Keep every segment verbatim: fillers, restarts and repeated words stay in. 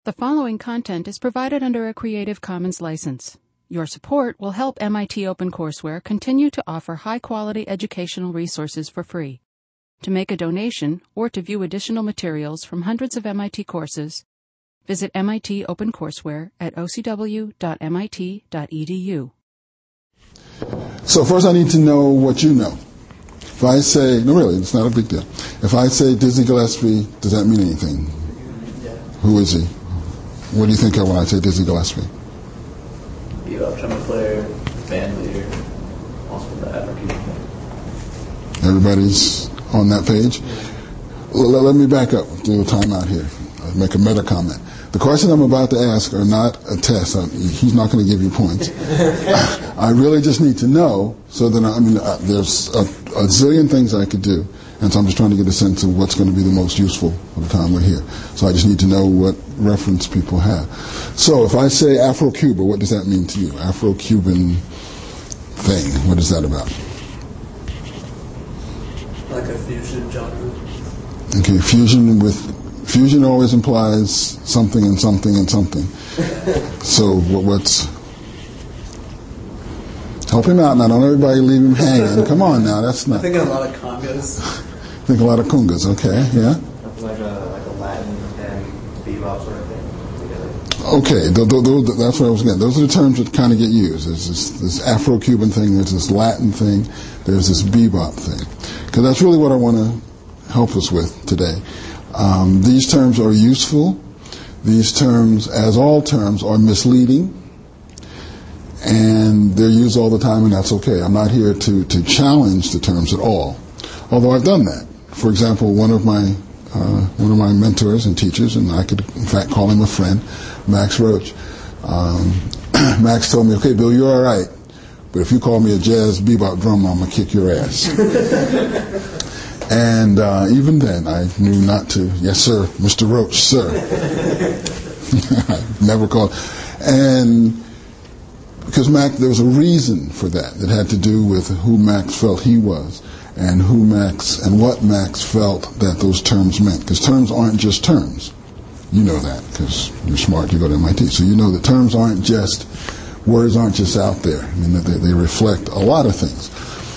The following content is provided under a Creative Commons license. Your support will help M I T OpenCourseware continue to offer high-quality educational resources for free. To make a donation or to view additional materials from hundreds of M I T courses, visit M I T OpenCourseware at o c w dot m i t dot e d u. So first I need to know what you know. If I say, no really, it's not a big deal. If I say Dizzy Gillespie, does that mean anything? Yeah. Who is he? What do you think of when I say Dizzy Gillespie? Bebop trumpet player, band leader, also the African. Everybody's on that page? Let, let me back up, do a timeout here. I'll make a meta comment. The questions I'm about to ask are not a test. I, he's not going to give you points. I really just need to know so that, I, I mean, uh, there's a, a zillion things I could do. And so I'm just trying to get a sense of what's going to be the most useful for the time we're here. So I just need to know what reference people have. So if I say Afro-Cuba, what does that mean to you? Afro-Cuban thing, what is that about? Like a fusion genre. Okay, fusion with... Fusion always implies something and something and something. So what, what's... Help him out now. Don't everybody leave him hanging. Come on now. That's not... I think a lot of congas. I think a lot of congas. Okay, yeah? Like a, like a Latin and bebop sort of thing together. Okay, th- th- th- that's what I was getting. Those are the terms that kind of get used. There's this, this Afro-Cuban thing. There's this Latin thing. There's this bebop thing. Because that's really what I want to help us with today. Um, these terms are useful. These terms, as all terms, are misleading. And they're used all the time, and that's okay. I'm not here to, to challenge the terms at all, although I've done that. For example, one of my uh, one of my mentors and teachers, and I could in fact call him a friend, Max Roach. Um, Max told me, "Okay, Bill, you're all right, but if you call me a jazz bebop drummer, I'm gonna kick your ass." And uh, even then, I knew not to. Yes, sir, Mister Roach, sir. I never called. And because Max, there was a reason for that. It had to do with who Max felt he was, and who Max and what Max felt that those terms meant. Because terms aren't just terms. You know that because you're smart. You go to M I T, so you know that terms aren't just words. Aren't just out there. I mean, they, they reflect a lot of things.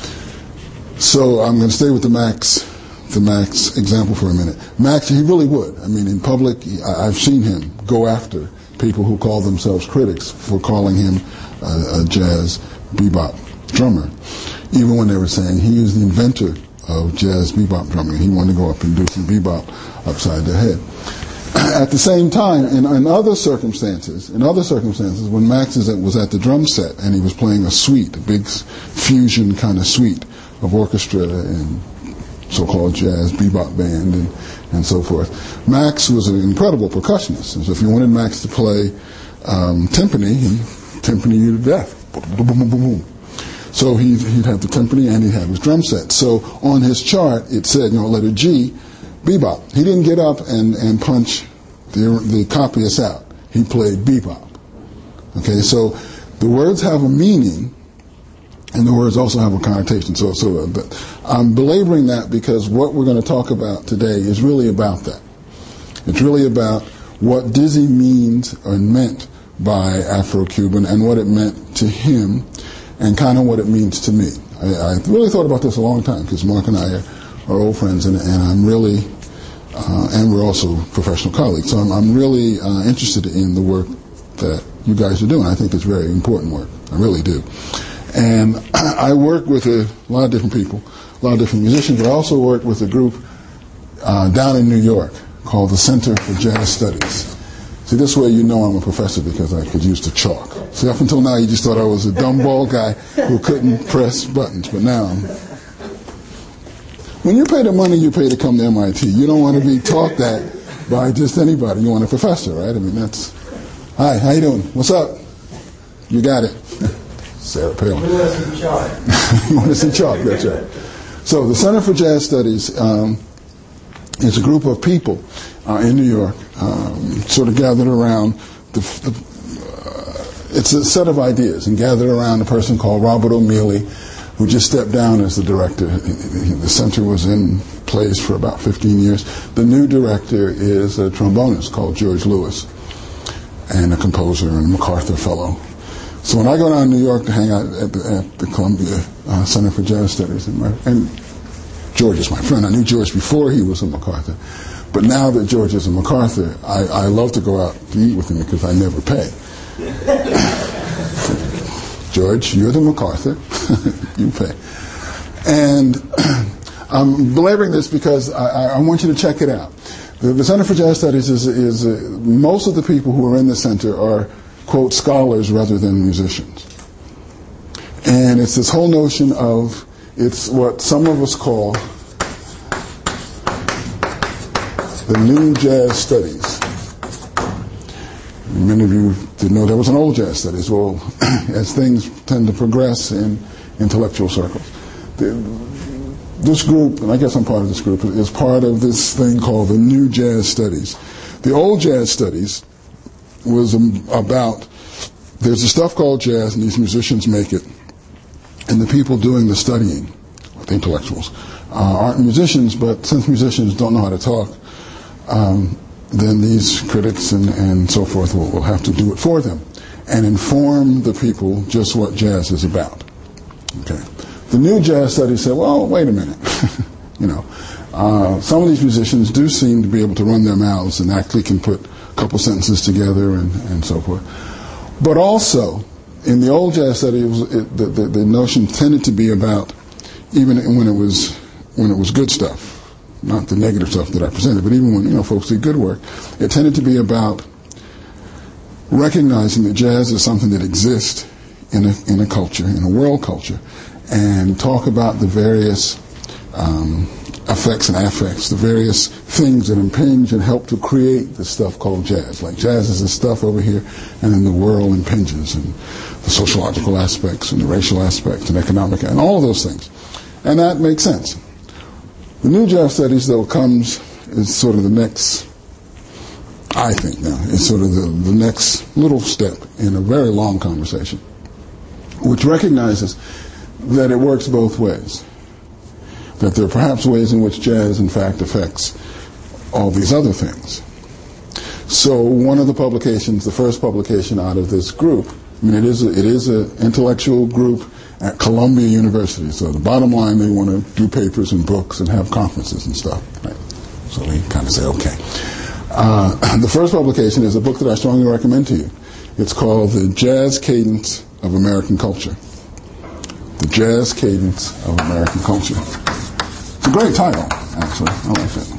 So I'm going to stay with the Max, the Max example for a minute. Max, he really would. I mean, in public, I've seen him go after people who call themselves critics for calling him a, a jazz bebop drummer, even when they were saying he is the inventor of jazz bebop drumming. He wanted to go up and do some bebop upside their head. At the same time, in, in other circumstances, in other circumstances, when Max is at, was at the drum set and he was playing a suite, a big fusion kind of suite of orchestra and so-called jazz bebop band and, and so forth. Max was an incredible percussionist. And so if you wanted Max to play um, timpani, he timpani you to death. Boom, boom, boom, boom, boom. So he'd, he'd have the timpani and he'd have his drum set. So on his chart, it said, you know, letter G, bebop. He didn't get up and, and punch the, the copyists out. He played bebop. Okay, so the words have a meaning, and the words also have a connotation. So, so but I'm belaboring that because what we're going to talk about today is really about that. It's really about what Dizzy means or meant by Afro-Cuban and what it meant to him and kind of what it means to me. I, I really thought about this a long time because Mark and I are, are old friends, and, and I'm really, uh, and we're also professional colleagues. So I'm, I'm really uh, interested in the work that you guys are doing. I think it's very important work. I really do. And I work with a lot of different people, a lot of different musicians, but I also work with a group uh, down in New York called the Center for Jazz Studies. See, this way you know I'm a professor because I could use the chalk. See, up until now you just thought I was a dumb bald guy who couldn't press buttons, but now I'm... When you pay the money you pay to come to M I T, you don't want to be taught that by just anybody. You want a professor, right? I mean, that's... Hi, how you doing? What's up? You got it. Sarah Palin. You want to see chalk. You want to see chalk, that's right. So the Center for Jazz Studies um, is a group of people uh, in New York, um, sort of gathered around, the, the, uh, it's a set of ideas, and gathered around a person called Robert O'Mealy, who just stepped down as the director. The center was in place for about fifteen years. The new director is a trombonist called George Lewis. and a composer and a MacArthur Fellow. So when I go down to New York to hang out at the, at the Columbia uh, Center for Jazz Studies, and, my, and George is my friend. I knew George before he was a MacArthur. But now that George is a MacArthur, I, I love to go out to eat with him because I never pay. George, you're the MacArthur. You pay. And I'm belaboring this because I, I want you to check it out. The, the Center for Jazz Studies is, is uh, most of the people who are in the center are, quote, scholars rather than musicians. And it's this whole notion of, it's what some of us call the new jazz studies. Many of you didn't know there was an old jazz studies. Well, as things tend to progress in intellectual circles, the, this group, and I guess I'm part of this group, is part of this thing called the new jazz studies. The old jazz studies was um, about, there's a stuff called jazz and these musicians make it, and the people doing the studying, the intellectuals, uh, aren't musicians, but since musicians don't know how to talk, um, then these critics and, and so forth will, will have to do it for them and inform the people just what jazz is about. Okay. The new jazz studies said, well, wait a minute. you know, uh, some of these musicians do seem to be able to run their mouths and actually can put a couple sentences together and, and so forth. But also, in the old jazz study, it was, it, the, the, the notion tended to be about, even when it was when it was good stuff, not the negative stuff that I presented, but even when, you know, folks did good work, it tended to be about recognizing that jazz is something that exists in a in a culture, in a world culture, and talk about the various um, effects and affects, the various things that impinge and help to create the stuff called jazz. Like jazz is the stuff over here, and then the world impinges, and the sociological aspects, and the racial aspects, and economic, and all of those things. And that makes sense. The new jazz studies, though, comes is sort of the next, I think now, is sort of the, the next little step in a very long conversation, which recognizes that it works both ways. That there are perhaps ways in which jazz, in fact, affects all these other things. So one of the publications, the first publication out of this group, I mean, it is a, it is an intellectual group at Columbia University. So the bottom line, they want to do papers and books and have conferences and stuff. Right? So we kind of say, okay. Uh, the first publication is a book that I strongly recommend to you. It's called The Jazz Cadence of American Culture. The Jazz Cadence of American Culture. It's a great title, actually. I like it.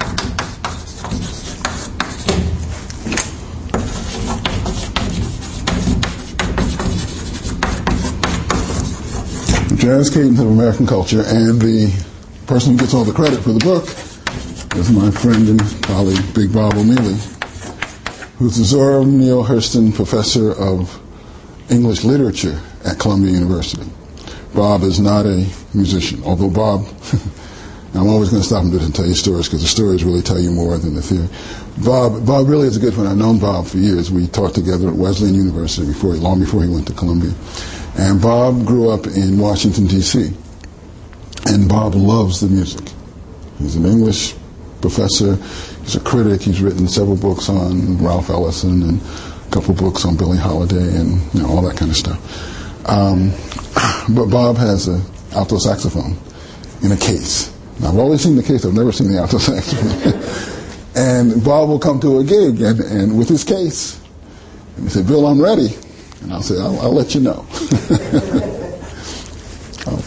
The Jazz Cadence of American Culture, and the person who gets all the credit for the book is my friend and colleague, Big Bob O'Meally, who's the Zora Neale Hurston Professor of English Literature at Columbia University. Bob is not a musician, although Bob, I'm always going to stop him to tell you stories because the stories really tell you more than the theory. Bob, Bob really is a good friend. I've known Bob for years. We taught together at Wesleyan University before, long before he went to Columbia. And Bob grew up in Washington, D C And Bob loves the music. He's an English professor. He's a critic. He's written several books on Ralph Ellison and a couple books on Billie Holiday and, you know, all that kind of stuff. Um, but Bob has an alto saxophone in a case. Now, I've always seen the case. I've never seen the alto saxophone. And Bob will come to a gig and, and with his case, and he said, "Bill, I'm ready." And I'll say, I'll, I'll let you know. oh.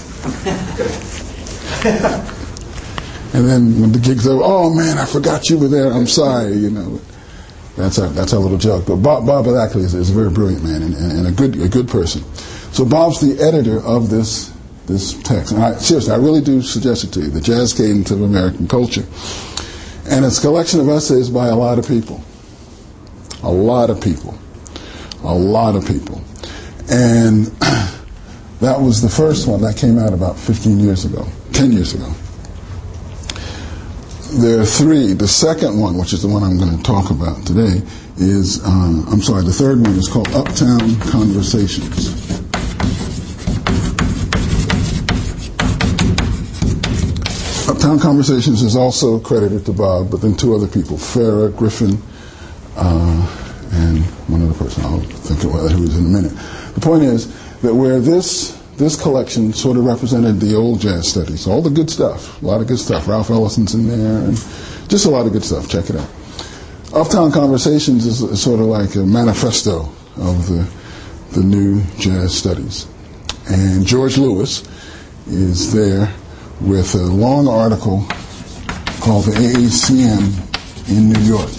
And then when the gig's over, "Oh man, I forgot you were there. I'm sorry." You know, that's our that's our little joke. But Bob, Bob actually is, is a very brilliant man and, and, and a good a good person. So Bob's the editor of this this text, and I, seriously, I really do suggest it to you: The Jazz Cadence of American Culture, and it's a collection of essays by a lot of people, a lot of people. A lot of people. And that was the first one that came out about fifteen years ago, ten years ago. There are three. The second one, which is the one I'm going to talk about today, is, uh, I'm sorry, the third one is called Uptown Conversations. Uptown Conversations is also credited to Bob, but then two other people, Farrah Griffin, uh, and one other person. to what it is in a minute. The point is that where this this collection sort of represented the old jazz studies, all the good stuff, a lot of good stuff. Ralph Ellison's in there, and just a lot of good stuff. Check it out. Uptown Conversations is, is sort of like a manifesto of the the new jazz studies. And George Lewis is there with a long article called the A A C M in New York.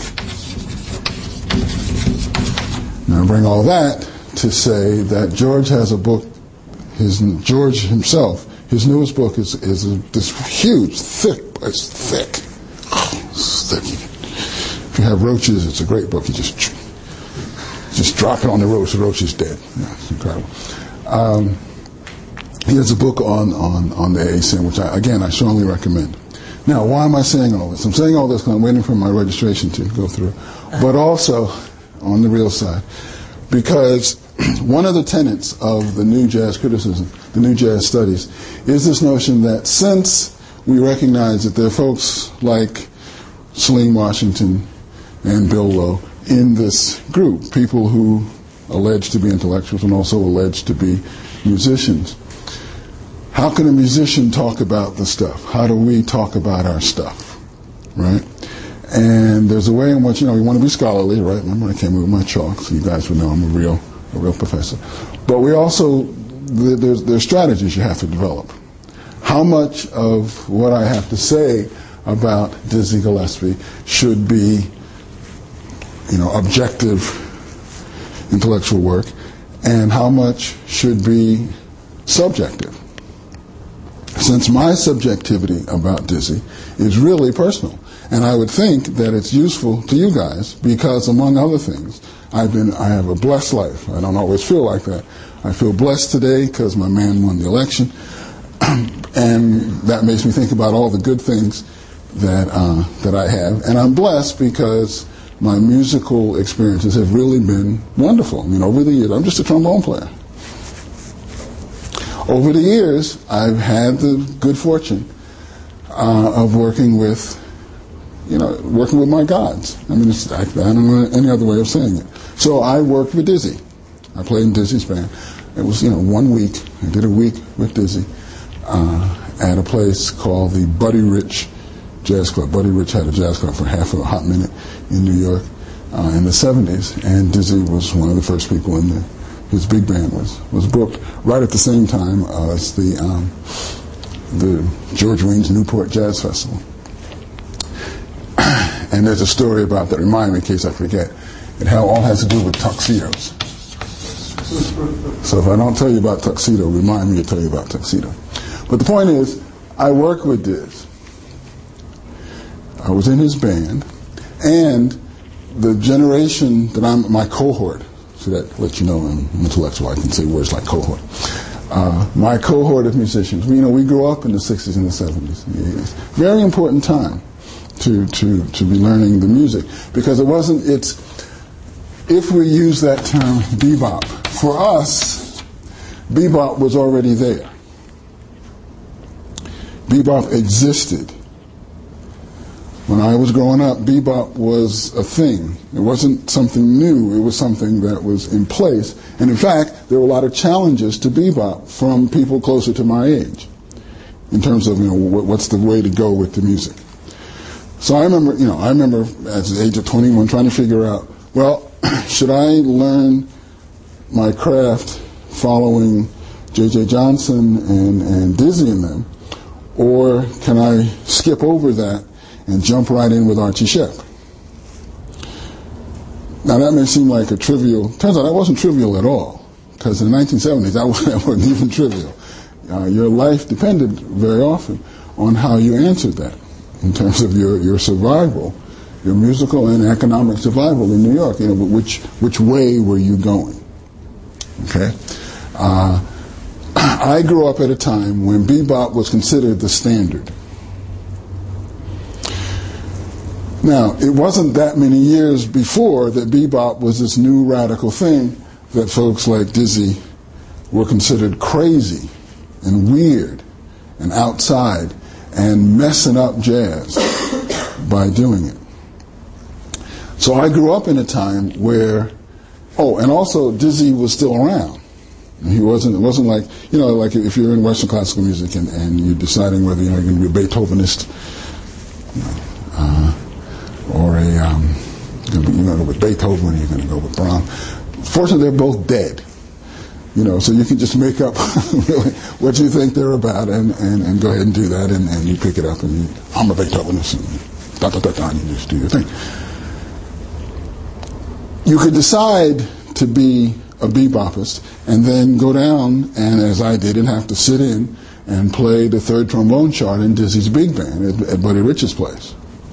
Now I bring all that to say that George has a book, his George himself, his newest book is, is a, this huge, thick, it's thick, it's thick. If you have roaches, it's a great book. You just just drop it on the roach, the roach is dead. Yeah, it's incredible. Um, he has a book on, on, on the A A C M, which, I, again, I strongly recommend. Now, why am I saying all this? I'm saying all this because I'm waiting for my registration to go through. But also, on the real side, because one of the tenets of the new jazz criticism, the new jazz studies, is this notion that since we recognize that there are folks like Celine Washington and Bill Lowe in this group, people who allege to be intellectuals and also allege to be musicians, how can a musician talk about the stuff? How do we talk about our stuff, right? And there's a way in which, you know, you want to be scholarly, right? Remember, I came with my chalk, so you guys would know I'm a real, a real professor. But we also, there's, there's strategies you have to develop. How much of what I have to say about Dizzy Gillespie should be, you know, objective intellectual work, and how much should be subjective? Since my subjectivity about Dizzy is really personal, and I would think that it's useful to you guys because, among other things, I've been I have a blessed life. I don't always feel like that. I feel blessed today because my man won the election, and that makes me think about all the good things that uh, that I have. And I'm blessed because my musical experiences have really been wonderful. I mean, over the years, I'm just a trombone player. Over the years, I've had the good fortune uh, of working with, you know, working with my gods. I mean, it's, I, I don't know any other way of saying it. So I worked with Dizzy. I played in Dizzy's band. It was, you know, one week. I did a week with Dizzy uh, at a place called the Buddy Rich Jazz Club. Buddy Rich had a jazz club for half of a hot minute in New York uh, in the seventies, and Dizzy was one of the first people in there. His big band was, was booked right at the same time as the um, the George Weins Newport Jazz Festival. And there's a story about that, remind me in case I forget. It all has to do with tuxedos. So if I don't tell you about tuxedo, remind me to tell you about tuxedo. But the point is, I worked with Diz. I was in his band, and the generation that I'm, my cohort, so that lets you know I'm intellectual. I can say words like cohort. Uh, my cohort of musicians, we, you know, we grew up in the sixties and the seventies and the eighties. Very important time to, to, to be learning the music, because it wasn't, it's, if we use that term bebop, for us, bebop was already there. Bebop existed. When I was growing up, bebop was a thing. It wasn't something new. It was something that was in place. And in fact, there were a lot of challenges to bebop from people closer to my age in terms of, you know, what's the way to go with the music. So I remember, you know, I remember at the age of twenty-one trying to figure out, well, should I learn my craft following J J Johnson and, and Dizzy and them, or can I skip over that and jump right in with Archie Shepp? Now that may seem like a trivial, turns out that wasn't trivial at all, because in the nineteen seventies that wasn't even trivial. Uh, your life depended very often on how you answered that in terms of your, your survival, your musical and economic survival in New York. You know, which, which way were you going? Okay? Uh, I grew up at a time when bebop was considered the standard. Now, it wasn't that many years before that bebop was this new radical thing that folks like Dizzy were considered crazy and weird and outside and messing up jazz by doing it. So I grew up in a time where Oh, and also Dizzy was still around. He wasn't. It wasn't like, you know, like if you're in Western classical music and, and you're deciding whether, you know, you're going to be a Beethovenist, you know, uh, or a um, you're going to go with Beethoven, or you're going to go with Brahms. Fortunately, they're both dead. You know, so you can just make up really what you think they're about, and, and, and go ahead and do that, and, and you pick it up, and you, I'm a Beethovenist, and da da da da, and you just do your thing. You could decide to be a bebopist and then go down, and as I did, and have to sit in and play the third trombone chart in Dizzy's big band at, at Buddy Rich's place.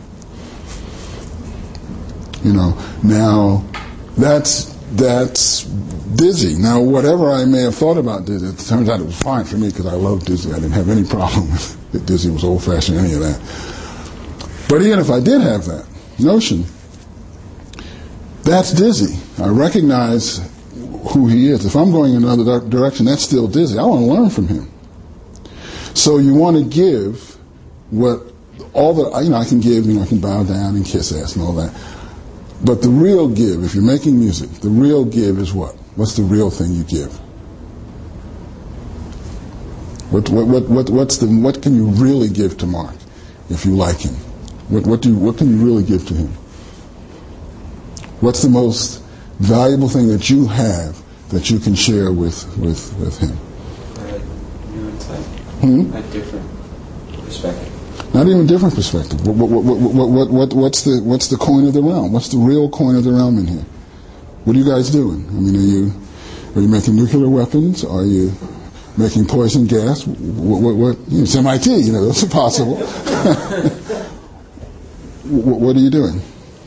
You know, now that's that's Dizzy. Now, whatever I may have thought about Dizzy, it turns out it was fine for me because I love Dizzy. I didn't have any problem with that Dizzy was old-fashioned, any of that. But even if I did have that notion, that's Dizzy. I recognize who he is. If I'm going in another direction, that's still Dizzy. I want to learn from him. So you want to give what all the, you know, I can give, you know, I can bow down and kiss ass and all that. But the real give, if you're making music, the real give is what? What's the real thing you give? What what what, what what's the what can you really give to Mark if you like him? What what do you, what can you really give to him? What's the most valuable thing that you have that you can share with with, with him? A new insight. Hmm? A different perspective. Not even a different perspective. What, what, what, what, what, what, what's the what's the coin of the realm? What's the real coin of the realm in here? What are you guys doing? I mean, are you are you making nuclear weapons? Are you making poison gas? What, what, what you know, it's M I T, you know, that's possible. what, what are you doing?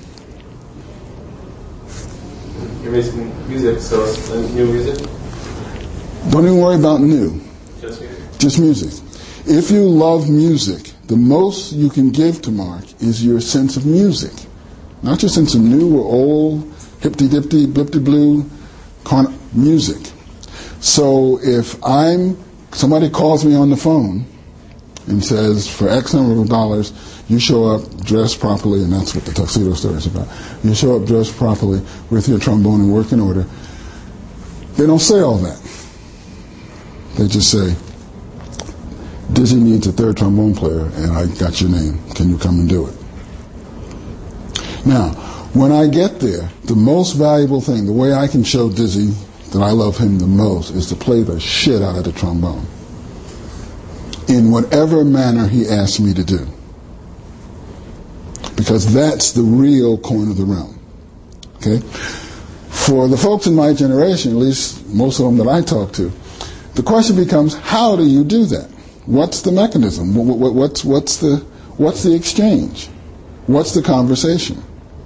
You're making music, so it's new music? Don't even worry about new. Just music? Just music. If you love music, the most you can give to Mark is your sense of music. Not your sense of new or old, hipty-dipty, blipty-blue, con- music. So if I'm, somebody calls me on the phone and says, for X number of dollars, you show up dressed properly, and that's what the tuxedo story is about. You show up dressed properly with your trombone in working order. They don't say all that. They just say, Dizzy needs a third trombone player, and I got your name. Can you come and do it? Now, when I get there, the most valuable thing, the way I can show Dizzy that I love him the most, is to play the shit out of the trombone in whatever manner he asks me to do. Because that's the real coin of the realm. Okay? For the folks in my generation, at least most of them that I talk to, the question becomes, how do you do that? What's the mechanism? What's, what's, the, what's the exchange? What's the conversation?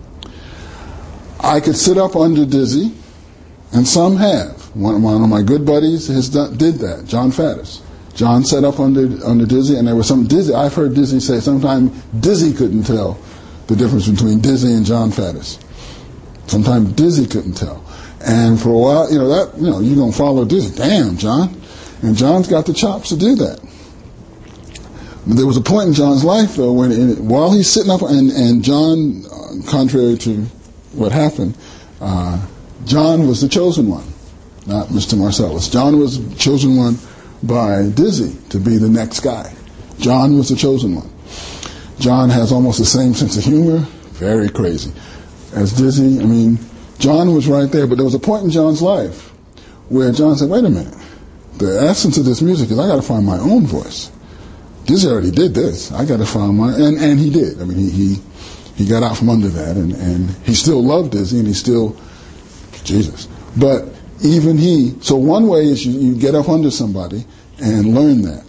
I could sit up under Dizzy, and some have. One, one of my good buddies has done, did that, John Faddis. John sat up under under Dizzy, and there was some Dizzy. I've heard Dizzy say sometimes Dizzy couldn't tell the difference between Dizzy and John Faddis. Sometimes Dizzy couldn't tell. And for a while, you know, that, you know, you're going to follow Dizzy. Damn, John. And John's got the chops to do that. But there was a point in John's life, though, when in, while he's sitting up, and, and John, uh, contrary to what happened, uh, John was the chosen one, not Mister Marcellus. John was the chosen one by Dizzy to be the next guy. John was the chosen one. John has almost the same sense of humor, very crazy, as Dizzy. I mean, John was right there, but there was a point in John's life where John said, wait a minute, the essence of this music is I got to find my own voice. Dizzy already did this. I got to find my, and, and he did. I mean, he, he he got out from under that, and, and he still loved Dizzy, and he still, Jesus. But even he, so one way is you, you get up under somebody and learn that.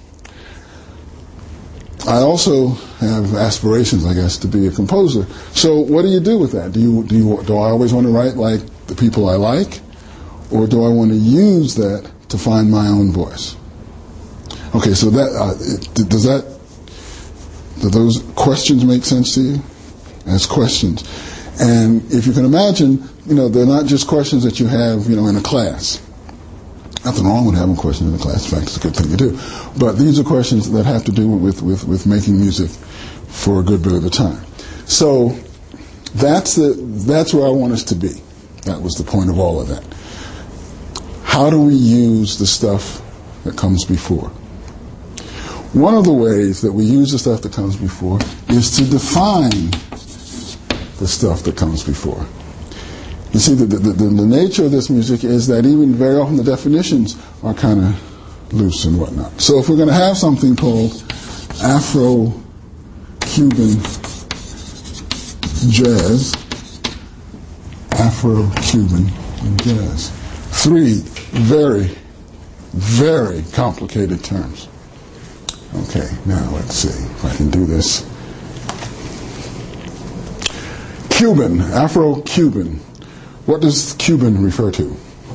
I also have aspirations, I guess, to be a composer. So what do you do with that? Do you do you do I always want to write like the people I like, or do I want to use that to find my own voice? Okay, so that uh, does that do those questions make sense to you? As questions, and if you can imagine, you know, they're not just questions that you have, you know, in a class. Nothing wrong with having questions in a class. In fact, it's a good thing to do. But these are questions that have to do with, with, with making music for a good bit of the time. So that's the that's where I want us to be. That was the point of all of that. How do we use the stuff that comes before? One of the ways that we use the stuff that comes before is to define the stuff that comes before. You see, the, the, the, the nature of this music is that even very often the definitions are kind of loose and whatnot. So if we're going to have something called Afro-Cuban jazz, Afro-Cuban jazz, three very, very complicated terms. Okay, now let's see if I can do this. Cuban, Afro-Cuban. What does Cuban refer to?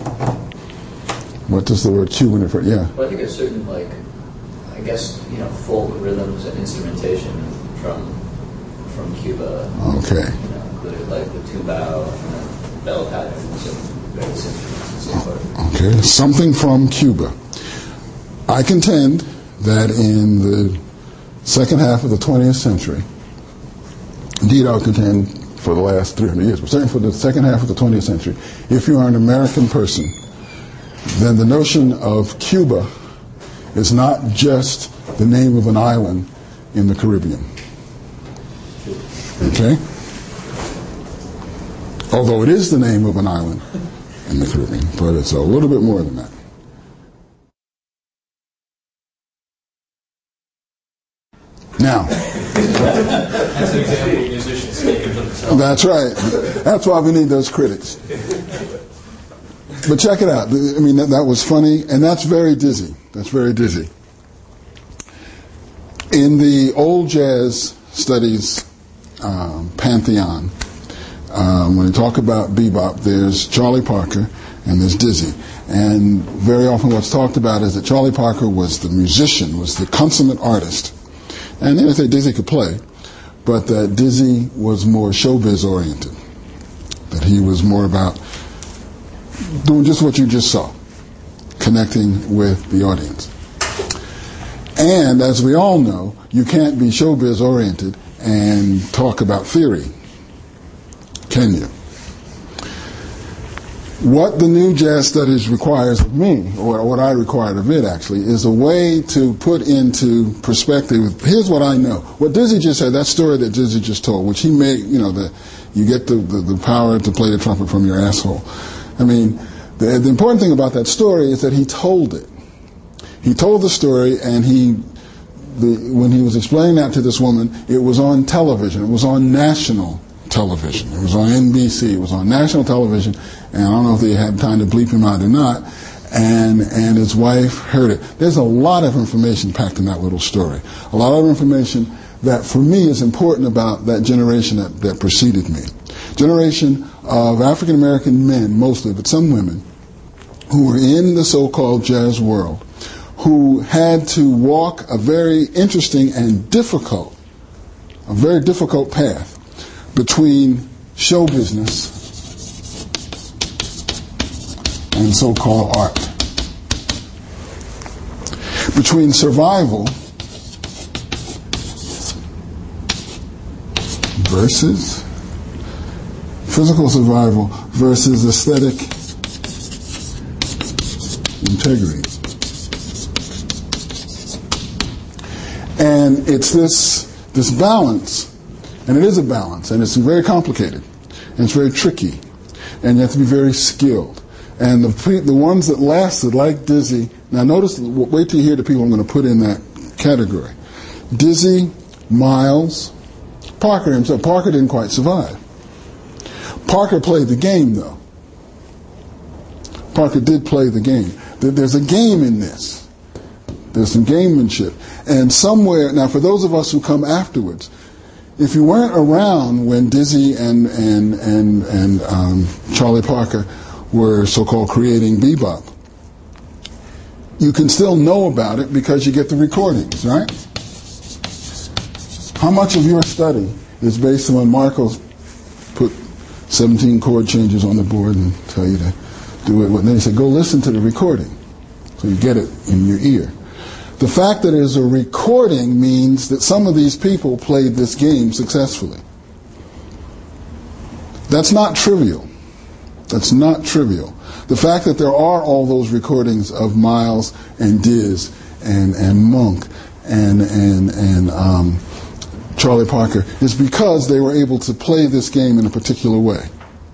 What does the word Cuban refer to? Yeah. Well, I think it's certain, like, I guess, you know, folk rhythms and instrumentation from from Cuba. Okay. You know, included like the tumbao and the bell patterns and various instruments and so forth. Okay, something from Cuba. I contend that in the second half of the twentieth century, indeed I would contend for the last three hundred years, but certainly for the second half of the twentieth century, if you are an American person, then the notion of Cuba is not just the name of an island in the Caribbean. Okay? Although it is the name of an island in the Caribbean, but it's a little bit more than that. Now, As an example, musicians speaking for themselves. that's right. That's why we need those critics. But check it out. I mean, that, that was funny, and that's very dizzy. That's very dizzy. In the old jazz studies um, pantheon, um, when you talk about bebop, there's Charlie Parker and there's Dizzy. And very often what's talked about is that Charlie Parker was the musician, was the consummate artist. And then they say Dizzy could play, but that Dizzy was more showbiz oriented. That he was more about doing just what you just saw, connecting with the audience. And as we all know, you can't be showbiz oriented and talk about theory, can you? What the new jazz studies requires of me, or what I required of it actually, is a way to put into perspective, here's what I know. What Dizzy just said, that story that Dizzy just told, which he made, you know, the, you get the, the, the power to play the trumpet from your asshole. I mean, the, the important thing about that story is that he told it. He told the story, and he, the, when he was explaining that to this woman, it was on television. It was on national television. It was on N B C. It was on national television, and I don't know if they had time to bleep him out or not. And and his wife heard it. There's a lot of information packed in that little story. A lot of information that, for me, is important about that generation that, that preceded me. Generation of African American men, mostly, but some women, who were in the so-called jazz world, who had to walk a very interesting and difficult, a very difficult path between show business and so-called art. Between survival versus physical survival versus aesthetic integrity. And it's this this balance, and it is a balance, and it's very complicated, and it's very tricky, and you have to be very skilled. And the the ones that lasted, like Dizzy, now notice, wait till you hear the people I'm going to put in that category. Dizzy, Miles, Parker himself. Parker didn't quite survive. Parker played the game, though. Parker did play the game. There's a game in this. There's some gamemanship. And somewhere, now for those of us who come afterwards, if you weren't around when Dizzy and and and and um, Charlie Parker were so-called creating bebop, you can still know about it because you get the recordings, right? How much of your study is based on when Marcos put seventeen chord changes on the board and tell you to do it? And then he said, go listen to the recording, so you get it in your ear. The fact that it is a recording means that some of these people played this game successfully. That's not trivial. That's not trivial. The fact that there are all those recordings of Miles and Diz and, and Monk and, and, and um, Charlie Parker is because they were able to play this game in a particular way.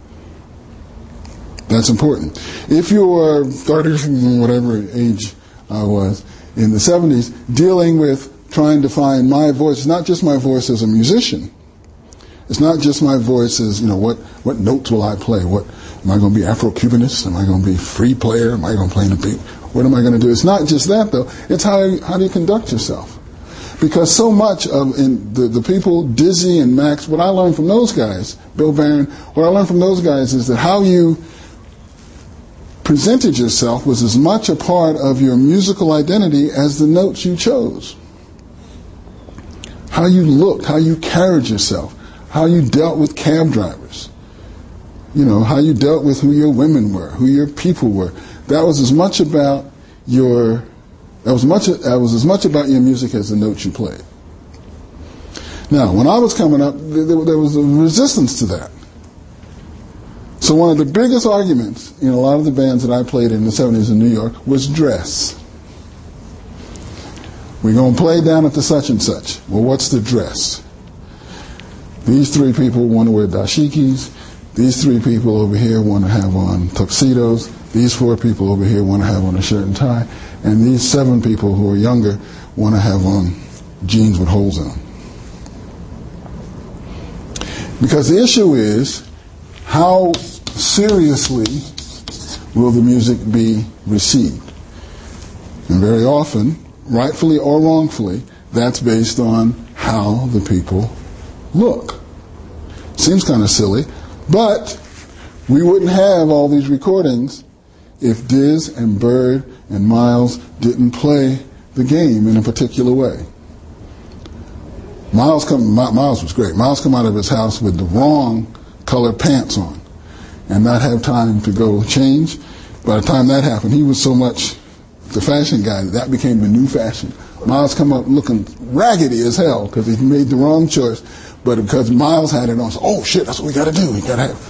That's important. If you were thirty, whatever age I was, in the seventies, dealing with trying to find my voice, not just my voice as a musician. It's not just my voice as, you know, what, what notes will I play? What, am I going to be Afro-Cubanist? Am I going to be free player? Am I going to play in a beat? What am I going to do? It's not just that, though. It's how, how do you conduct yourself? Because so much of in the, the people, Dizzy and Max, what I learned from those guys, Bill Barron, what I learned from those guys is that how you presented yourself was as much a part of your musical identity as the notes you chose. How you looked, how you carried yourself, how you dealt with cab drivers, you know, how you dealt with who your women were, who your people were. That was as much about your, that was much, that was as much about your music as the notes you played. Now, when I was coming up, there, there was a resistance to that. So one of the biggest arguments in a lot of the bands that I played in the seventies in New York was dress. We're going to play down at the such and such. Well, what's the dress? These three people want to wear dashikis. These three people over here want to have on tuxedos. These four people over here want to have on a shirt and tie. And these seven people who are younger want to have on jeans with holes in them. Because the issue is, how seriously will the music be received? And very often, rightfully or wrongfully, that's based on how the people look. Seems kind of silly, but we wouldn't have all these recordings if Diz and Bird and Miles didn't play the game in a particular way. Miles come, Miles was great. Miles come out of his house with the wrong color pants on and not have time to go change. By the time that happened, he was so much the fashion guy that, that became the new fashion. Miles come up looking raggedy as hell because he made the wrong choice, but because Miles had it on, so, oh shit, that's what we got to do. We got to have.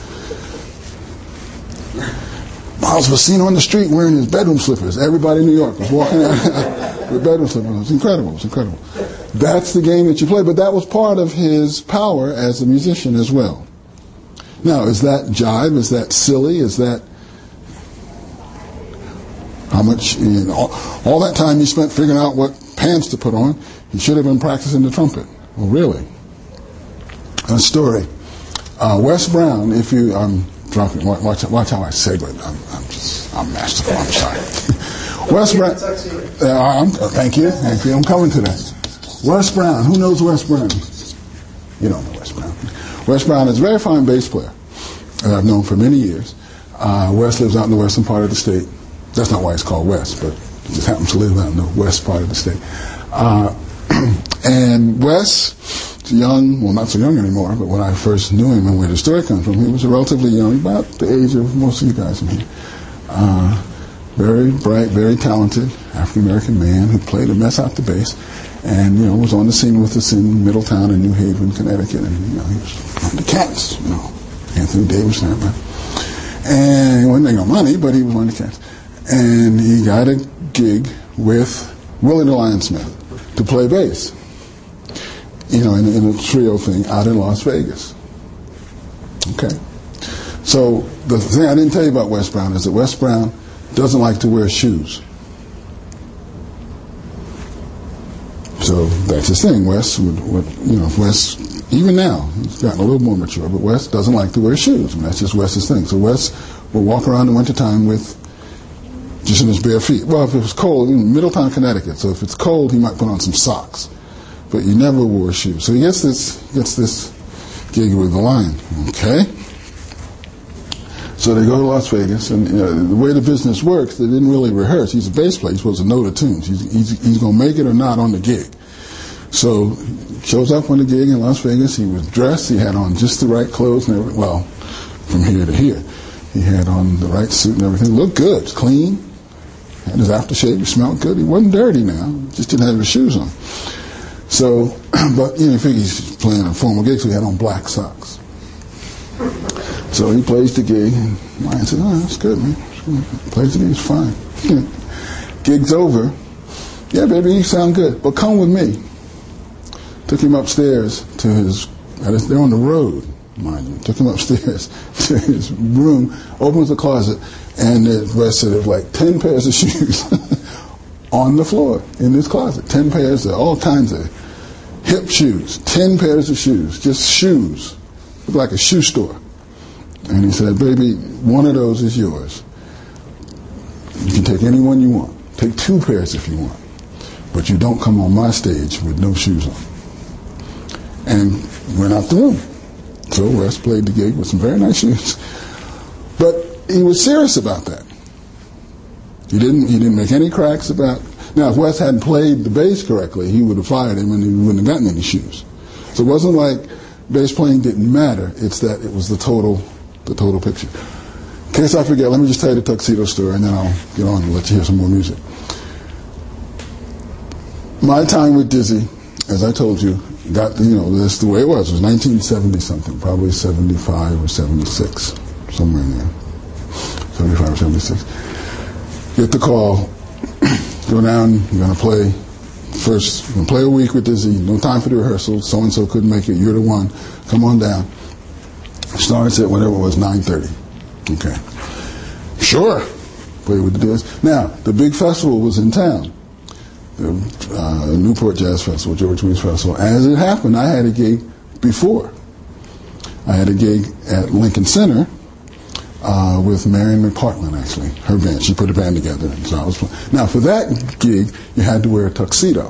Miles was seen on the street wearing his bedroom slippers. Everybody in New York was walking out with bedroom slippers. It was incredible. It was incredible. That's the game that you play, but that was part of his power as a musician as well. Now, is that jive? Is that silly? Is that how much, you know, all, all that time you spent figuring out what pants to put on, you should have been practicing the trumpet. Well, really? A story. Uh, Wes Brown, if you, I'm dropping, watch, watch how I segue. I'm, I'm just, I'm masterful. I'm sorry. Wes Brown. Uh, I'm, uh, thank you. Thank you. I'm coming to that. Wes Brown. Who knows Wes Brown? You don't know Wes Brown. Wes Brown is a very fine bass player that I've known for many years. Uh, Wes lives out in the western part of the state. That's not why it's called West, but he just happens to live out in the west part of the state. Uh, and Wes, young, well, not so young anymore, but when I first knew him and where the story comes from, he was a relatively young, about the age of most of you guys in here. Uh, very bright, very talented African-American man who played a mess out the bass. And, you know, was on the scene with us in Middletown and New Haven, Connecticut. And, you know, he was on the Cats, you know, Anthony Davis and everybody. And he wasn't making no money, but he was on the Cats. And he got a gig with Willie the Lion Smith to play bass, you know, in, in a trio thing out in Las Vegas. Okay. So the thing I didn't tell you about Wes Brown is that Wes Brown doesn't like to wear shoes. So that's his thing. Wes would, would, you know, Wes, even now, he's gotten a little more mature, but Wes doesn't like to wear shoes. I mean, that's just Wes's thing. So Wes will walk around in the wintertime with just in his bare feet. Well, if it was cold, in Middletown, Connecticut, so if it's cold, he might put on some socks. But he never wore shoes. So he gets this, gets this gig with the Lion. Okay? So they go to Las Vegas, and you know, the way the business works, they didn't really rehearse. He's a bass player. He's supposed to know the tunes. He's, he's, he's going to make it or not on the gig. So he shows up on the gig in Las Vegas. He was dressed. He had on just the right clothes and everything. Well, from here to here. He had on the right suit and everything. Looked good, clean. Had his aftershave. He smelled good. He wasn't dirty now. Just didn't have his shoes on. So, but you know, you figure he's playing a formal gig, so he had on black socks. So he plays the gig, and Ryan says, oh, that's good, man. Plays the gig, it's fine. Gig's over. Yeah, baby, you sound good, but come with me. Took him upstairs to his, they're on the road, mind you. Took him upstairs to his room, opens the closet, and the rest of it, like ten pairs of shoes on the floor in his closet. Ten pairs of all kinds of hip shoes. Ten pairs of shoes, just shoes. Looked like a shoe store. And he said, baby, one of those is yours. You can take any one you want. Take two pairs if you want. But you don't come on my stage with no shoes on. And went out the room. So Wes played the gig with some very nice shoes. But he was serious about that. He didn't he didn't make any cracks about... Now, if Wes hadn't played the bass correctly, he would have fired him and he wouldn't have gotten any shoes. So it wasn't like bass playing didn't matter. It's that it was the total the total picture. In case I forget, let me just tell you the tuxedo story, and then I'll get on and let you hear some more music. My time with Dizzy, as I told you, got, you know, that's the way it was. It was nineteen seventy something, probably seventy-five or seventy-six, somewhere in there. seventy-five or seventy-six. Get the call, go down, you're going to play first, you're going to play a week with Dizzy, no time for the rehearsal, so-and-so couldn't make it, you're the one, come on down. Starts at whatever it was, nine thirty. Okay. Sure. Play with the Diz. Now, the big festival was in town. The uh, Newport Jazz Festival, George Weeks Festival. As it happened, I had a gig before. I had a gig at Lincoln Center uh, with Marion McPartland, actually, her band. She put a band together, and so I was playing. Now, for that gig, you had to wear a tuxedo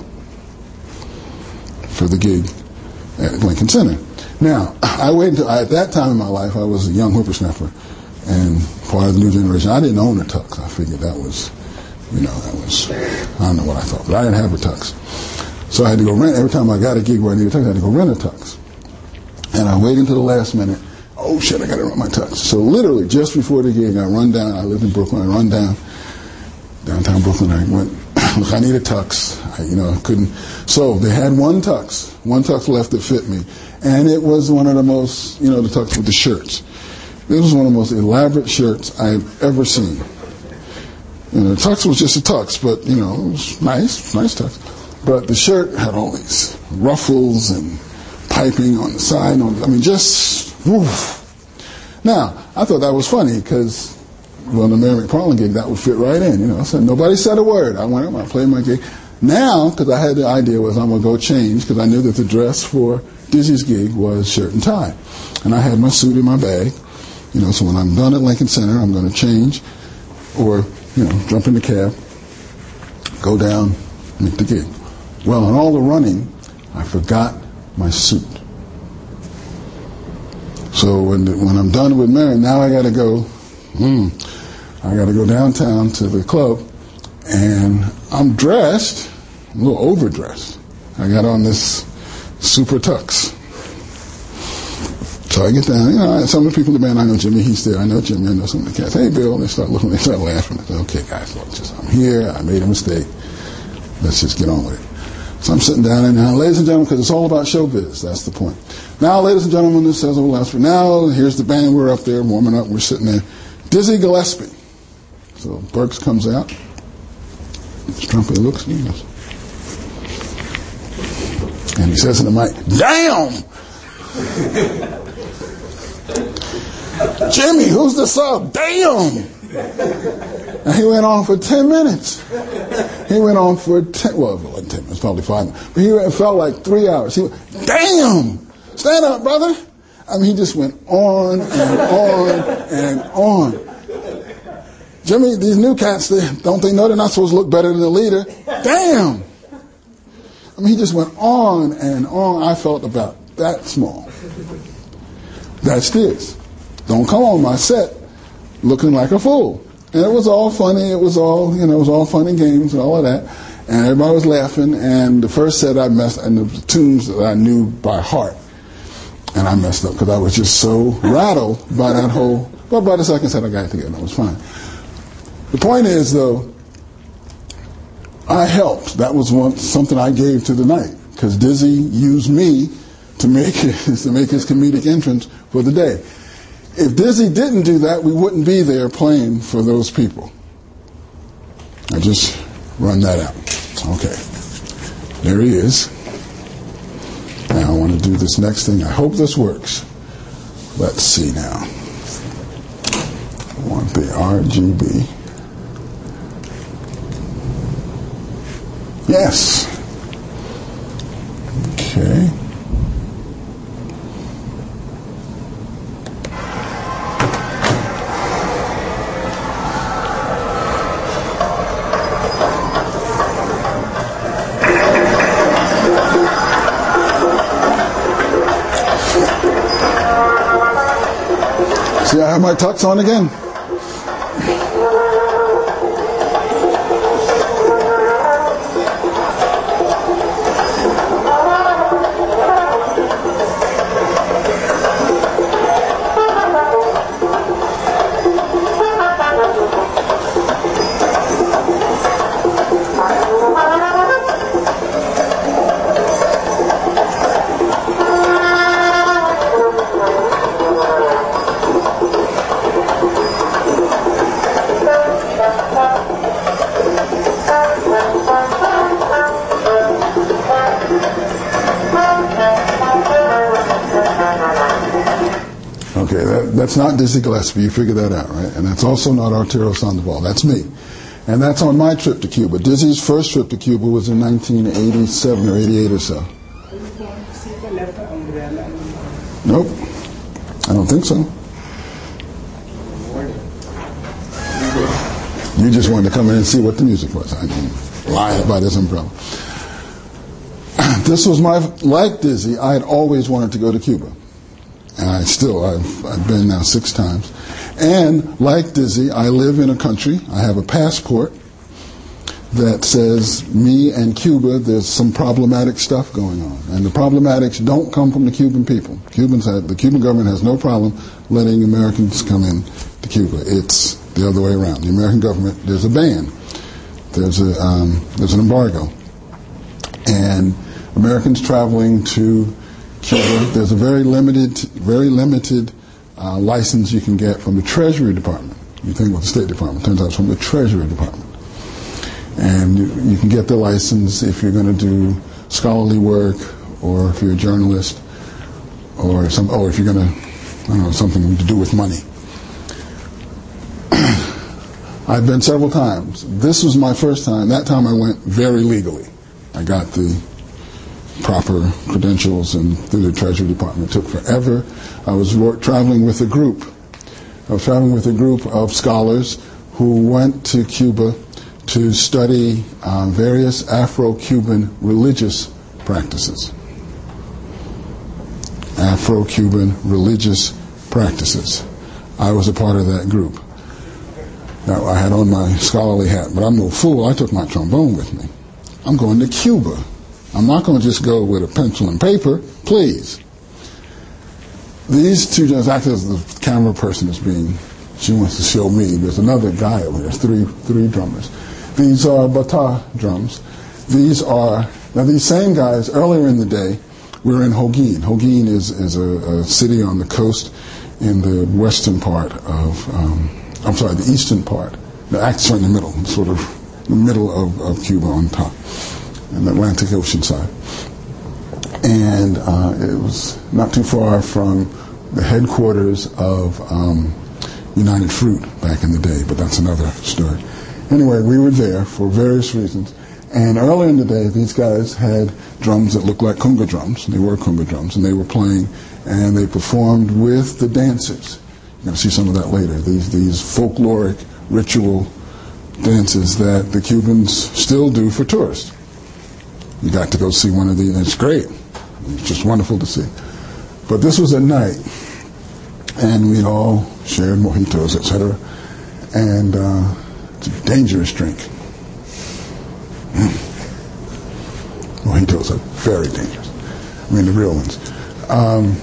for the gig at Lincoln Center. Now, I waited until, I, at that time in my life, I was a young whippersnapper and part of the new generation. I didn't own a tux. I figured that was... You know, that was, I don't know what I thought, but I didn't have a tux. So I had to go rent, every time I got a gig where I needed a tux, I had to go rent a tux. And I waited until the last minute, oh shit, I got to rent my tux. So literally, just before the gig, I run down, I lived in Brooklyn, I run down, downtown Brooklyn, I went, look, I need a tux. I, you know, I couldn't, so they had one tux, one tux left that fit me. And it was one of the most, you know, the tux with the shirts. This was one of the most elaborate shirts I've ever seen. You know, the tux was just a tux, but, you know, it was nice, nice tux. But the shirt had all these ruffles and piping on the side. On, I mean, just, woof. Now, I thought that was funny because, well, the Mary McPartland gig, that would fit right in, you know. So nobody said a word. I went up, I played my gig. Now, because I had the idea was I'm going to go change, because I knew that the dress for Dizzy's gig was shirt and tie. And I had my suit in my bag, you know, so when I'm done at Lincoln Center, I'm going to change or... You know, jump in the cab, go down, make the gig. Well, in all the running, I forgot my suit. So when the, when I'm done with Mary, now I got to go. Hmm, I got to go downtown to the club, and I'm dressed, a little overdressed. I got on this super tux. So I get down, you know, some of the people in the band, I know Jimmy, he's there, I know Jimmy, I know some of the cats. Hey, Bill, and they start looking, they start laughing. I say, okay, guys, look, just, I'm here, I made a mistake. Let's just get on with it. So I'm sitting down there now, ladies and gentlemen, because it's all about showbiz, that's the point. Now, ladies and gentlemen, this says over last week. Now, here's the band, we're up there, warming up, we're sitting there. Dizzy Gillespie. So Burks comes out. His trumpet looks, he goes. And he says in the mic, damn! Jimmy, who's the sub? Damn! And he went on for ten minutes. He went on for ten, well, it wasn't ten minutes, probably five minutes. But he it felt like three hours. He went, damn! Stand up, brother! I mean, he just went on and on and on. Jimmy, these new cats, they, don't they know they're not supposed to look better than the leader? Damn! I mean, he just went on and on. I felt about that small. That's this. Don't come on my set looking like a fool. And it was all funny. It was all, you know, it was all fun and games and all of that. And everybody was laughing. And the first set I messed, and the tunes that I knew by heart, and I messed up because I was just so rattled by that whole. But by the second set I got it together. It was fine. The point is, though, I helped. That was one something I gave to the night because Dizzy used me to make his, to make his comedic entrance for the day. if Dizzy didn't do that, we wouldn't be there playing for those people. I just run that out. Okay. There he is. Now I want to do this next thing. I hope this works. Let's see now. I want the R G B. Yes. Okay. See, I have my tux on again. Okay, that, that's not Dizzy Gillespie. You figured that out, right? And that's also not Arturo Sandoval. That's me. And that's on my trip to Cuba. Dizzy's first trip to Cuba was in nineteen eighty-seven or eighty-eight or so. Nope. I don't think so. You just wanted to come in and see what the music was. I didn't lie about his umbrella. This was my, like Dizzy, I had always wanted to go to Cuba. And I still, I've, I've been now six times. And like Dizzy, I live in a country, I have a passport that says me and Cuba, there's some problematic stuff going on. And the problematics don't come from the Cuban people. Cubans have, the Cuban government has no problem letting Americans come in to Cuba. It's the other way around. The American government, there's a ban. There's a um, there's an embargo. And Americans traveling to Cuba, there's a very limited, very limited uh, license you can get from the Treasury Department. You think about the State Department, turns out it's from the Treasury Department. And you, you can get the license if you're going to do scholarly work, or if you're a journalist, or some, or if you're going to, I don't know, something to do with money. I've been several times. This was my first time. That time I went very legally. I got the proper credentials and through the Treasury Department. It took forever. I was traveling with a group. I was traveling with a group of scholars who went to Cuba to study uh, various Afro-Cuban religious practices. Afro-Cuban religious practices. I was a part of that group. Now, I had on my scholarly hat, but I'm no fool. I took my trombone with me. I'm going to Cuba. I'm not going to just go with a pencil and paper, please. These two gentlemen, actually the camera person is being, she wants to show me, there's another guy over there, three, three drummers. These are bata drums. These are, now these same guys, earlier in the day, we were in Holguin. Holguin is, is a, a city on the coast in the western part of, um, I'm sorry, the eastern part. The actually in the middle, sort of the middle of, of Cuba on top, in the Atlantic Ocean side. And uh, it was not too far from the headquarters of um, United Fruit back in the day, but that's another story. Anyway, we were there for various reasons. And earlier in the day, these guys had drums that looked like conga drums. They were conga drums, and they were playing, and they performed with the dancers. You're going to see some of that later. These these folkloric ritual dances that the Cubans still do for tourists. You got to go see one of these, and it's great. It's just wonderful to see. But this was at night, and we'd all shared mojitos, et cetera. And uh, it's a dangerous drink. Mm. Mojitos are very dangerous. I mean, the real ones. Um,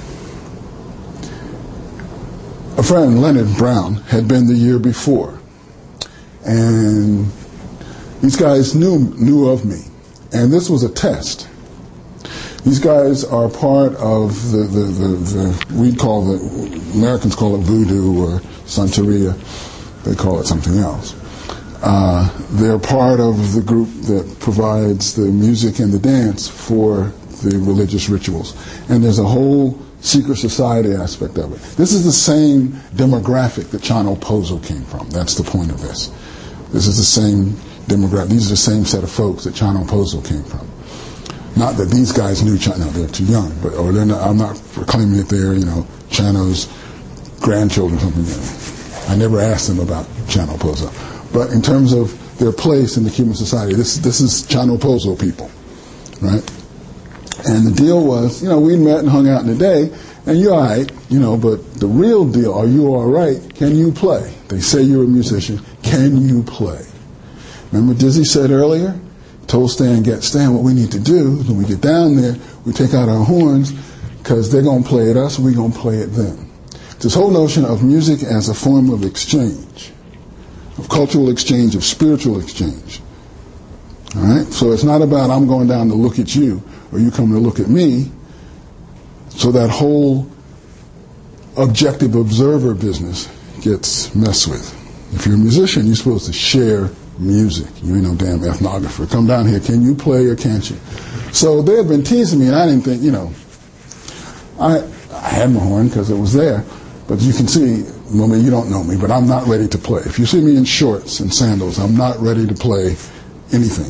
a friend, Leonard Brown, had been the year before. And these guys knew knew of me. And this was a test These guys are part of the, the, the, the we call the, Americans call it voodoo or Santeria. They call it something else. Uh, they're part of the group that provides the music and the dance for the religious rituals. And there's a whole secret society aspect of it. This is the same demographic that Chano Pozo came from. That's the point of this. This is the same demographic. These are the same set of folks that Chano Pozo came from. Not that these guys knew Chano, they're too young, but or they're not, I'm not proclaiming that they're, you know, Chano's grandchildren or something. I never asked them about Chano Pozo. But in terms of their place in the Cuban society, this this is Chano Pozo people, right? And the deal was, you know, we met and hung out in the day, and you're all right, you know, but the real deal, are you all right? Can you play? They say you're a musician. Can you play? Remember Dizzy said earlier? Told Stan, get Stan, what we need to do is when we get down there, we take out our horns because they're going to play at us and we're going to play at them. This whole notion of music as a form of exchange, of cultural exchange, of spiritual exchange. All right? So it's not about I'm going down to look at you or you come to look at me. So that whole objective observer business gets messed with. If you're a musician, you're supposed to share music. You ain't no damn ethnographer. Come down here. Can you play or can't you? So they had been teasing me, and I didn't think, you know, I, I had my horn because it was there. But you can see, well, you don't know me, but I'm not ready to play. If you see me in shorts and sandals, I'm not ready to play anything.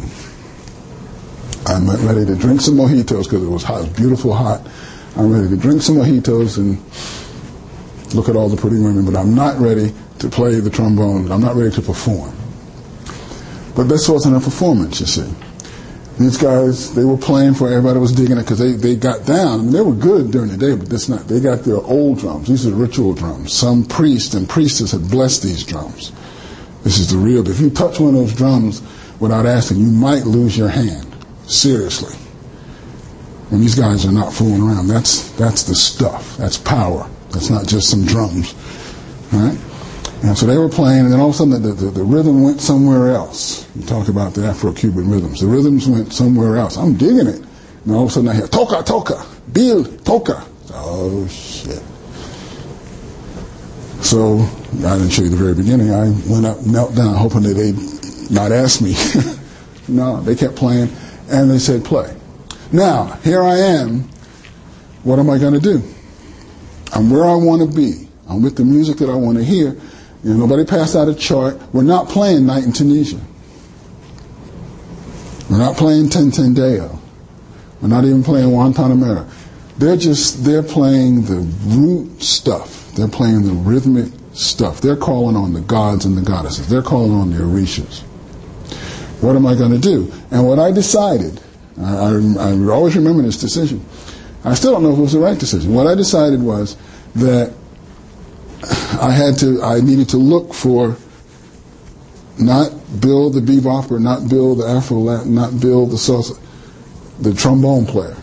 I'm ready to drink some mojitos because it was hot, it was beautiful hot. I'm ready to drink some mojitos and look at all the pretty women, but I'm not ready to play the trombone. I'm not ready to perform. But this wasn't a performance, you see. These guys, they were playing for everybody was digging it because they, they got down. I mean, they were good during the day, but this not. They got their old drums. These are ritual drums. Some priest and priestess had blessed these drums. This is the real. If you touch one of those drums without asking, you might lose your hand. Seriously. And these guys are not fooling around. That's that's the stuff. That's power. That's not just some drums. All right? And so they were playing, and then all of a sudden the, the, the rhythm went somewhere else. You talk about the Afro-Cuban rhythms. The rhythms went somewhere else. I'm digging it. And all of a sudden I hear, toca, toca, Bill, toca. Oh, shit. So I didn't show you the very beginning. I went up, knelt down, hoping that they'd not ask me. No, they kept playing, and they said, play. Now, here I am. What am I going to do? I'm where I want to be. I'm with the music that I want to hear. You know, nobody passed out a chart. We're not playing Night in Tunisia. We're not playing Tentendeo. We're not even playing Guantanamera. They're just, they're playing the root stuff. They're playing the rhythmic stuff. They're calling on the gods and the goddesses. They're calling on the Orishas. What am I going to do? And what I decided, I, I, I always remember this decision. I still don't know if it was the right decision. What I decided was that I had to, I needed to look for not Bill the bebopper, not Bill the Afro-Latin, not Bill the salsa, the trombone player.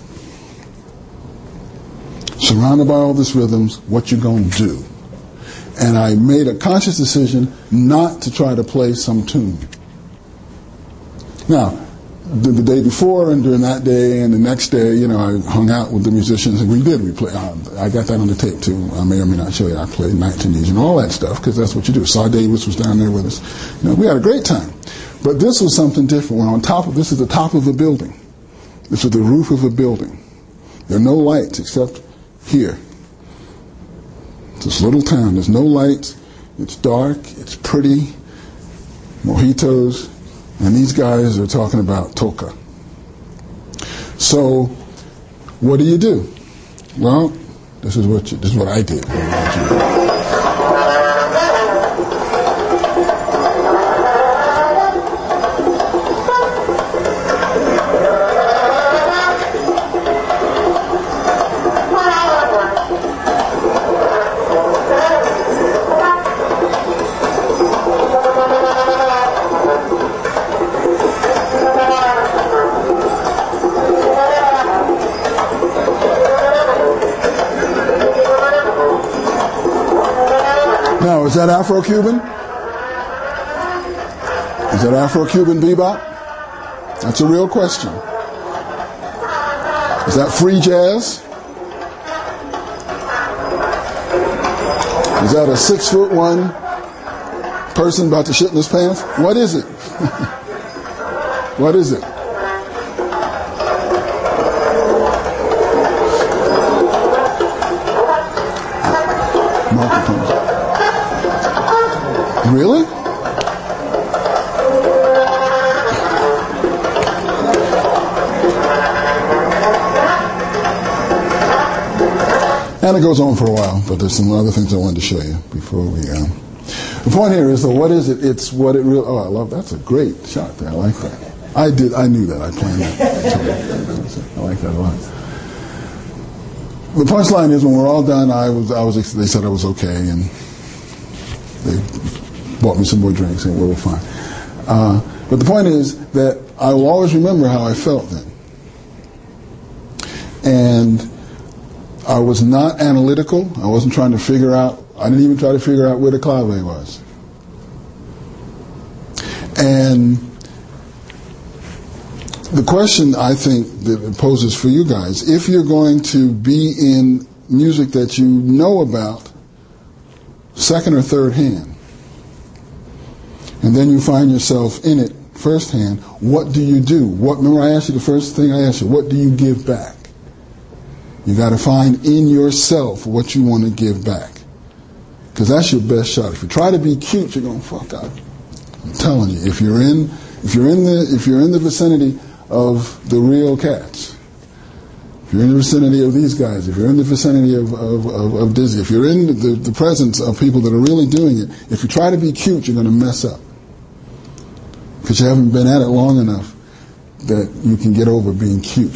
Surrounded by all these rhythms, what you gonna do? And I made a conscious decision not to try to play some tune. Now, the, the day before and during that day and the next day, you know, I hung out with the musicians and we did. We played. Uh, I got that on the tape too. I may or may not show you. I played Night Tunisia and all that stuff because that's what you do. Saw Davis was down there with us. You know, we had a great time. But this was something different. We're on top of this is the top of a building. This is the roof of a building. There are no lights except here. It's this little town. There's no lights. It's dark. It's pretty. Mojitos. And these guys are talking about toca. So, what do you do? Well, this is what you, this is what I did. What about you? Is that Afro-Cuban? Is that Afro-Cuban bebop? That's a real question. Is that free jazz? Is that a six foot one person about to shit in his pants? What is it? What is it? Really? And it goes on for a while, but there's some other things I wanted to show you before we. Um, the point here is, though, what is it? It's what it really. Oh, I love that's a great shot there. I like that. I did. I knew that. I planned that. I like that a lot. The punchline is, when we're all done, I was. I was. They said I was okay, and they bought me some more drinks, and we were fine. Uh, but the point is that I will always remember how I felt then, and I was not analytical. I wasn't trying to figure out, I didn't even try to figure out where the clave was. And the question I think that it poses for you guys, if you're going to be in music that you know about second or third hand, and then you find yourself in it firsthand, what do you do? What, remember I asked you the first thing I asked you, what do you give back? You got to find in yourself what you want to give back, because that's your best shot. If you try to be cute, you're going to fuck up. I'm telling you. If you're in, if you're in the, if you're in the vicinity of the real cats, if you're in the vicinity of these guys, if you're in the vicinity of of, of, of Dizzy, if you're in the, the presence of people that are really doing it, if you try to be cute, you're going to mess up, because you haven't been at it long enough that you can get over being cute.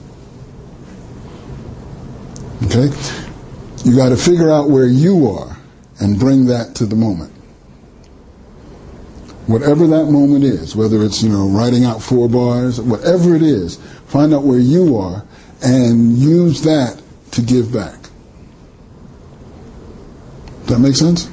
Okay? You got to figure out where you are and bring that to the moment. Whatever that moment is, whether it's, you know, writing out four bars, whatever it is, find out where you are and use that to give back. Does that make sense?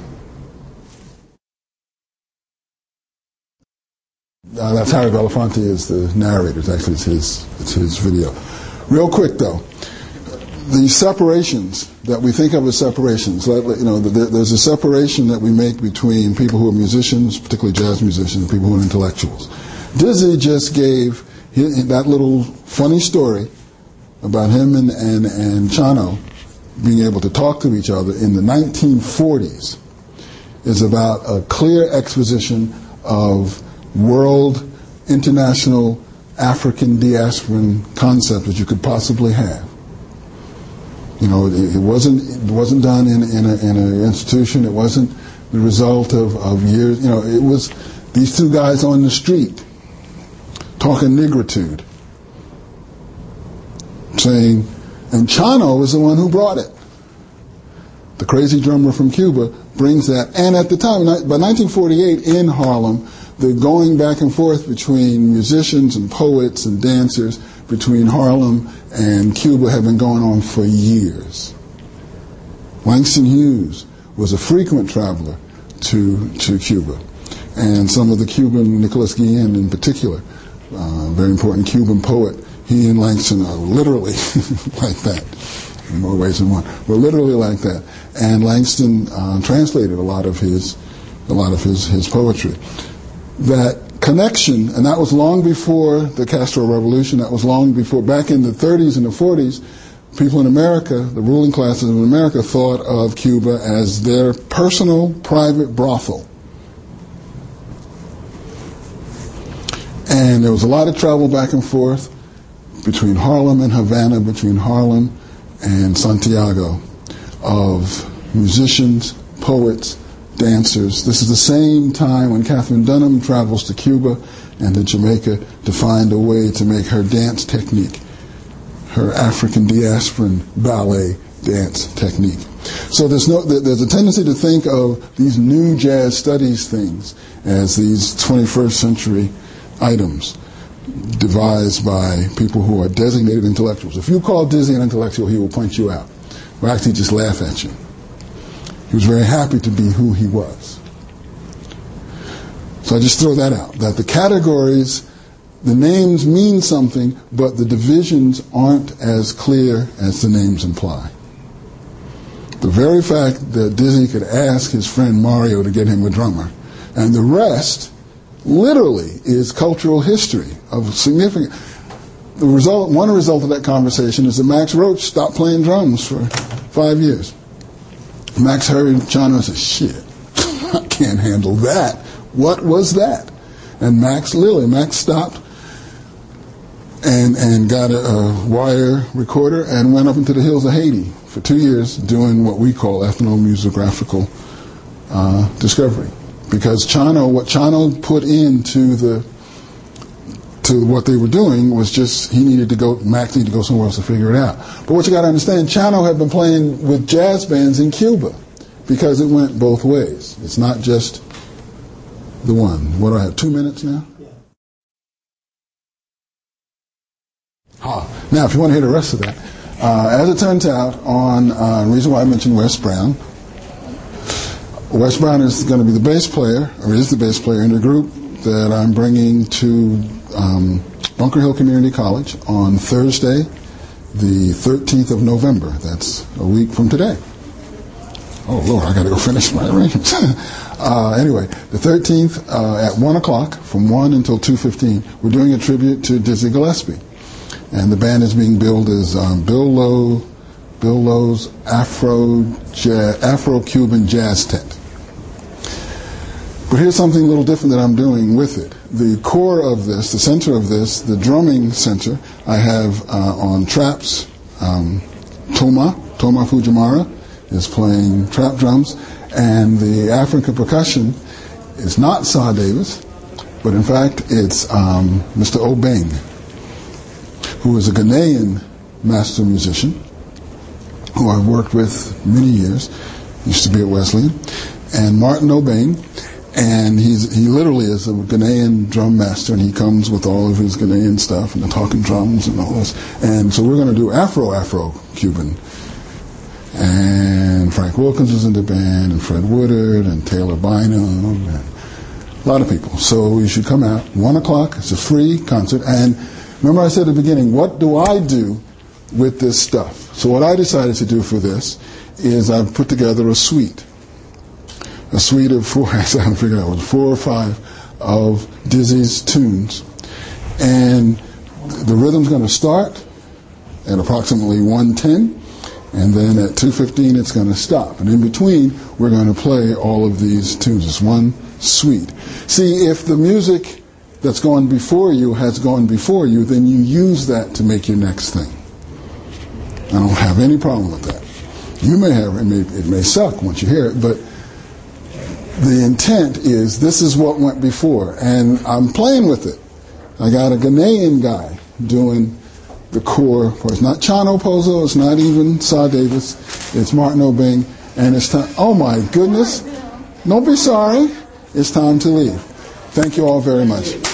Uh, that's Harry Belafonte is the narrator. It's actually it's his, it's his video. Real quick, though. The separations that we think of as separations, like, you know, there's a separation that we make between people who are musicians, particularly jazz musicians, and people who are intellectuals. Dizzy just gave that little funny story about him and, and, and Chano being able to talk to each other in the nineteen forties is about a clear exposition of world, international, African diasporan concept that you could possibly have. You know, it, it wasn't it wasn't done in in, a, in an institution. It wasn't the result of, of years. You know, it was these two guys on the street talking negritude, saying, and Chano is the one who brought it. The crazy drummer from Cuba brings that, and at the time, by nineteen forty-eight in Harlem, the going back and forth between musicians and poets and dancers between Harlem and Cuba had been going on for years. Langston Hughes was a frequent traveler to to Cuba, and some of the Cuban, Nicolas Guillen in particular, uh, very important Cuban poet, he and Langston are literally like that, in more ways than one. We're literally like that, and Langston uh, translated a lot of his a lot of his, his poetry. That connection, and that was long before the Castro Revolution, that was long before, back in the thirties and the forties, people in America, the ruling classes in America, thought of Cuba as their personal, private brothel. And there was a lot of travel back and forth between Harlem and Havana, between Harlem and Santiago, of musicians, poets, dancers. This is the same time when Catherine Dunham travels to Cuba and to Jamaica to find a way to make her dance technique, her African diasporan ballet dance technique. So there's no, there's a tendency to think of these new jazz studies things as these twenty-first century items devised by people who are designated intellectuals. If you call Dizzy an intellectual, he will point you out, or actually just laugh at you. He was very happy to be who he was. So I just throw that out, that the categories the names mean something, but the divisions aren't as clear as the names imply. The very fact that Dizzy could ask his friend Mario to get him a drummer, and the rest literally is cultural history of significant. The result, one result of that conversation is that Max Roach stopped playing drums for five years. Max heard Chano and said, shit, I can't handle that. What was that? And Max, literally, Max stopped and and got a, a wire recorder and went up into the hills of Haiti for two years doing what we call ethnomusicographical uh, discovery. Because Chano, what Chano put into the to what they were doing was just he needed to go, Max needed to go somewhere else to figure it out. But what you got to understand, Chano had been playing with jazz bands in Cuba because it went both ways. It's not just the one. What do I have, two minutes now? Yeah. Ah, now, if you want to hear the rest of that, uh, as it turns out, on uh, the reason why I mentioned Wes Brown, Wes Brown is going to be the bass player, or is the bass player in the group that I'm bringing to um, Bunker Hill Community College on Thursday, the thirteenth of November. That's a week from today. Oh, Lord, I got to go finish my arrangements. uh, anyway, the thirteenth uh, at one o'clock, from one until two fifteen, we're doing a tribute to Dizzy Gillespie. And the band is being billed as um, Bill Lowe, Bill Lowe's Afro jazz, Afro-Cuban Jazz Tent. But here's something a little different that I'm doing with it. The core of this, the center of this, the drumming center, I have uh, on traps, um, Toma, Toma Fujimara is playing trap drums, and the African percussion is not Sa Davis, but in fact it's um, Mister Obeng, who is a Ghanaian master musician, who I've worked with many years, used to be at Wesleyan, and Martin Obeng. And he's he literally is a Ghanaian drum master, and he comes with all of his Ghanaian stuff and the talking drums and all this. And so we're going to do Afro Afro Cuban. And Frank Wilkins is in the band, and Fred Woodard, and Taylor Bynum, and a lot of people. So you should come out one o'clock. It's a free concert. And remember, I said at the beginning, what do I do with this stuff? So what I decided to do for this is I've put together a suite. A suite of four, I haven't figured out, four or five of Dizzy's tunes. And the rhythm's going to start at approximately one ten, and then at two fifteen it's going to stop. And in between, we're going to play all of these tunes. It's one suite. See, if the music that's gone before you has gone before you, then you use that to make your next thing. I don't have any problem with that. You may have, it may, it may suck once you hear it, but the intent is this is what went before, and I'm playing with it. I got a Ghanaian guy doing the core part. It's not Chano Pozo, it's not even Sa Davis, it's Martin Obeng, and it's time. Oh my goodness! Don't be sorry. It's time to leave. Thank you all very much.